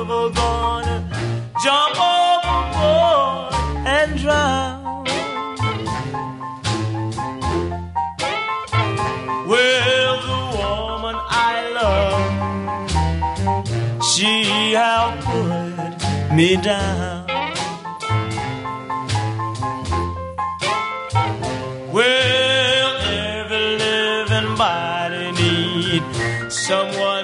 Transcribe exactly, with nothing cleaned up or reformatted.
ever gonna jump overboard and drown? Well, the woman I love, she have put me down. Well, every living body need someone